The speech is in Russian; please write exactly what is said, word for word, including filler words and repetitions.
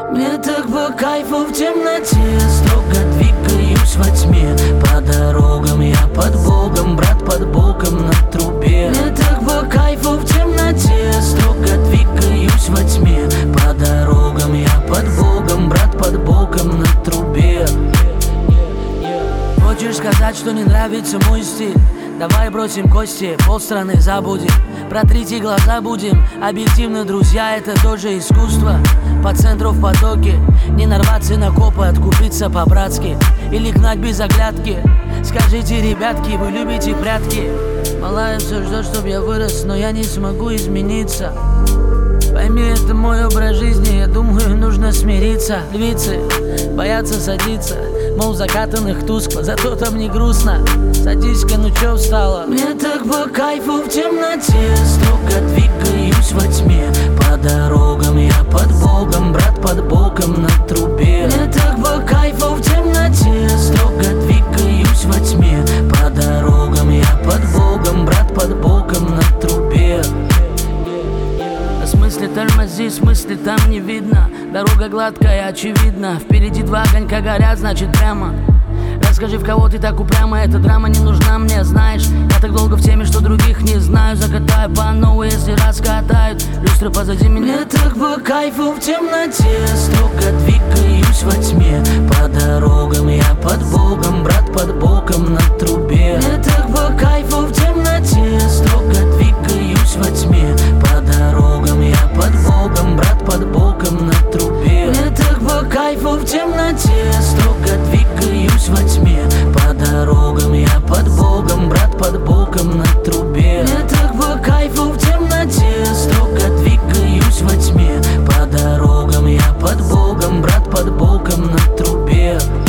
Мне так по кайфу в темноте, строго двигаюсь во тьме. По дорогам я под Богом, брат под боком на трубе. Мне так по кайфу в темноте, строго двигаюсь во тьме. По дорогам я под Богом, брат под боком на трубе. Хочешь сказать, что не нравится мой стиль? Давай бросим кости, полстраны забудем. Протрите глаза, будем объективны, друзья, это тоже искусство. По центру в потоке, не нарваться на копы, откупиться по-братски или гнать без оглядки. Скажите, ребятки, вы любите прятки? Малая все ждет, чтоб я вырос, но я не смогу измениться. Пойми, это мой образ жизни, я думаю, нужно смириться. Львицы боятся садиться, мол, закатанных тускло, зато там не грустно. Садись-ка, ну чё встала? Мне так по кайфу в темноте, строго двигаюсь во тьме. По дорогам я под Богом, брат под боком на трубе. Мне так по кайфу в темноте, строго двигаюсь во тьме. По дорогам я под Богом, брат под боком на трубе. В смысле тормози, в смысле там не видно. Дорога гладкая, очевидно. Впереди два огонька горят, значит прямо. Расскажи, в кого ты так упрямо, эта драма не нужна мне, знаешь. Я так долго в теме, что других не знаю. Закатаю по новой, если раскатают. Люстры позади меня. Мне так по кайфу в темноте, строго двигаюсь во тьме. По дорогам я под Богом, брат под боком на трубе. Мне так по кайфу в темноте, строго двигаюсь во тьме. По дорогам я под Богом, брат под боком на трубе. Мне так по кайфу в темноте, строго двигаюсь во тьме. По дорогам я под Богом, брат под боком на трубе. Мне так по кайфу в темноте, строго двигаюсь во тьме. По дорогам я под Богом, брат под боком на трубе.